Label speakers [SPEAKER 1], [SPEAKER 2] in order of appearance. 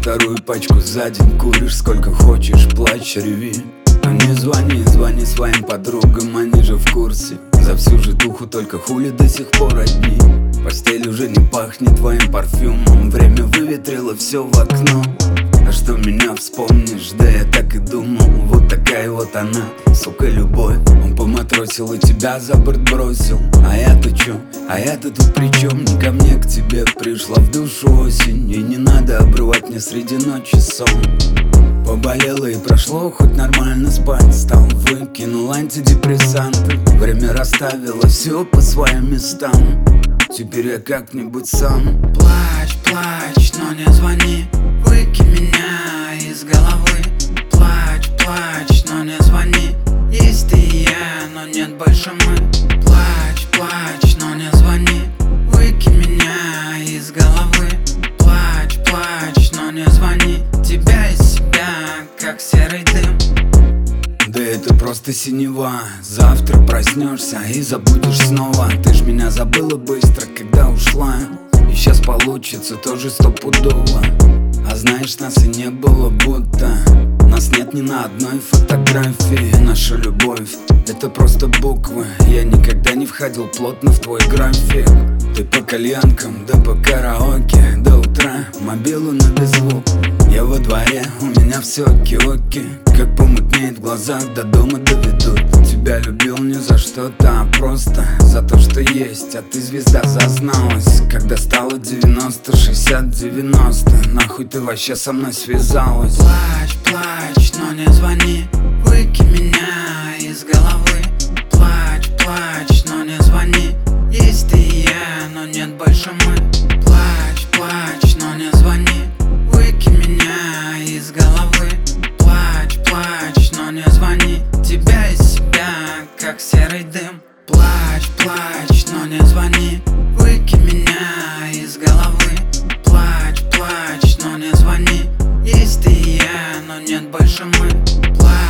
[SPEAKER 1] вторую пачку за день, куришь сколько хочешь, плачь, реви. А мне звони, звони своим подругам, они же в курсе. За всю житуху только хули до сих пор одни. Постель уже не пахнет твоим парфюмом, время выветрило все в окно. А что меня вспомнишь, да я так и думал. Вот такая вот она, сука, любовь. Он поматросил и тебя за борт бросил. А я-то чё? А я-то тут при чем? Не ко мне, к тебе пришла в душу осень. И не надо обрывать мне среди ночи сон. Поболело и прошло, хоть нормально спать стал. Выкинул антидепрессанты, время расставило все по своим местам. Теперь я как-нибудь сам.
[SPEAKER 2] Плачь, плачь, но не звони. Выкинь меня из головы. Плачь, плачь, но не звони. Есть ты и я, но нет больше мы. Плачь, плачь, но не звони. Выкинь меня из головы. Плачь, плачь, но не звони. Тебя из себя, как серый дым.
[SPEAKER 1] Да это просто синева. Завтра проснешься и забудешь снова. Ты ж меня забыла быстро, когда ушла. И сейчас получится тоже стопудово. А знаешь, нас и не было будто. Нас нет ни на одной фотографии. Наша любовь — это просто буквы. Я никогда не входил плотно в твой график. Ты по кальянкам, да по караоке. До утра мобилу на беззвук. Я во дворе, у меня все оки-оки. Как помутнеет в глазах, до дома доведут. Тебя любил не за что-то, а просто за то, что есть. А ты, звезда, зазналась, когда стало 90, 60, 90. Нахуй ты вообще со мной связалась?
[SPEAKER 2] Плачь, плачь, но не звони. Выкинь меня из головы. Плачь, плачь, но не звони. Есть ты и я, но нет больше мы. Плачь, плачь, но не звони. Выкинь меня из головы. Плачь, плачь, но не звони. Тебя из себя, как серый дым. Плачь, плачь, но не звони. Выкинь меня из головы. Плачь, плачь, но не звони. Есть ты и я, но нет больше мы. Плачь.